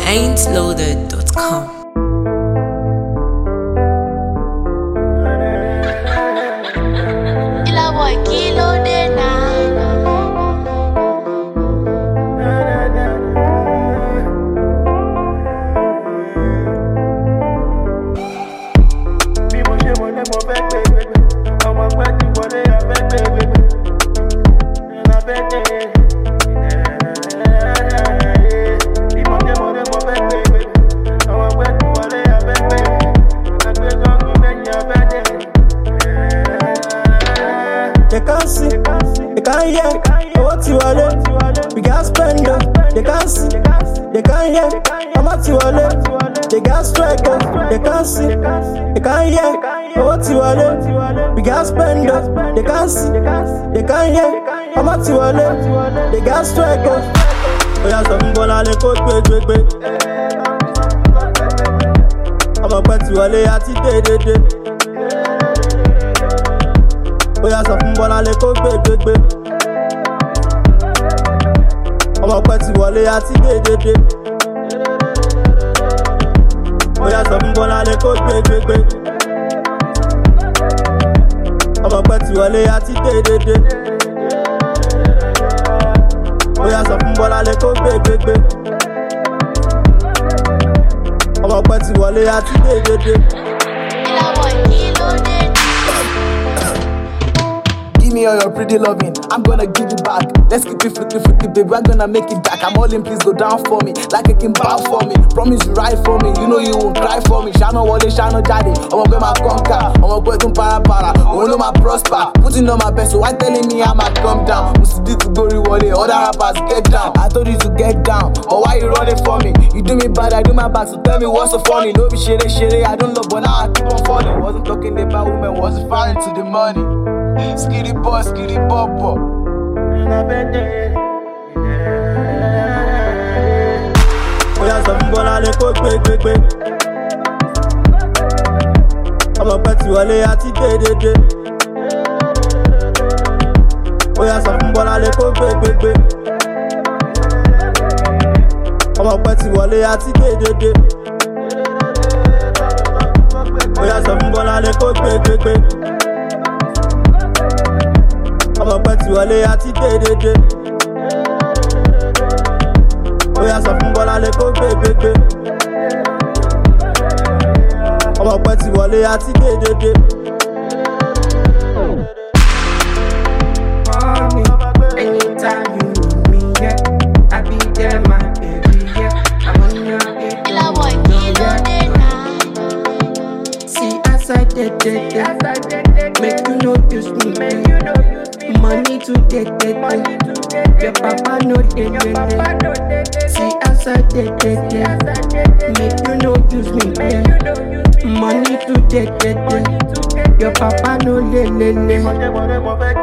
ain'tloaded.com. They can't see, they can't hear what you are doing. We got spend up. They can't see, they can't hear how much you are doing. They got strike up. They can't see, they can't hear what you are doing. We got spend up. They can't see, they can't hear how much you are doing. They got strike up. Oh yeah, some bola le ko gbe. I'm a pet you ale ati de. Oya sọ fún Bọ́lá lè kó gbé. Ọmọ pẹ́ ti wọlé àti dédédé. Oya sọ fún Bọ́lá lè kó gbé. Ọmọ pẹ́ ti wọlé àti dédédé. Oya sọ fún Bọ́lá lè kó gbé. Ọmọ pẹ́ ti wọlé àti dédédé. Give me all your pretty loving, I'm gonna give you back. Let's keep it freaky, baby, we're gonna make it back. I'm all in, please go down for me, like a king bow for me. Promise you ride for me, you know you won't cry for me. Shano wale, shano daddy, I'ma be my conquer. I'ma go to para, I'ma my prosper. Putting on my best, so why telling me I might come down? Must do to go rewarded, other rappers get down. I told you to get down, but why you running for me? You do me bad, I do my bad, so tell me what's so funny. Don't be shitty, I don't know, but now I keep on falling. Wasn't talking about women, wasn't falling to the money. Skitty boppo. Oya sọ fún Bọ́lá lè kó gbé. Ọmọ pẹ́ ti wọlé àti dédédé. Oya sọ fún Bọ́lá lè kó gbé. Ọmọ pẹ́ ti wọlé àti dédédé. Oya sọ fún Bọ́lá lè kó gbé. Ọmọ pẹ́ ti wọlé àti dédédé. Oya sọ fún Bọ́lá lè kó gbé. Ọmọ pẹ́ ti wọlé àti dédédé. Mommy, anytime you need me, yeah, I be there, my baby, yeah. I'm on your head. See, as I did, make you know use me, money to get. Your papa know they. See, as I did, make you know use me, money to get. Your papa know le.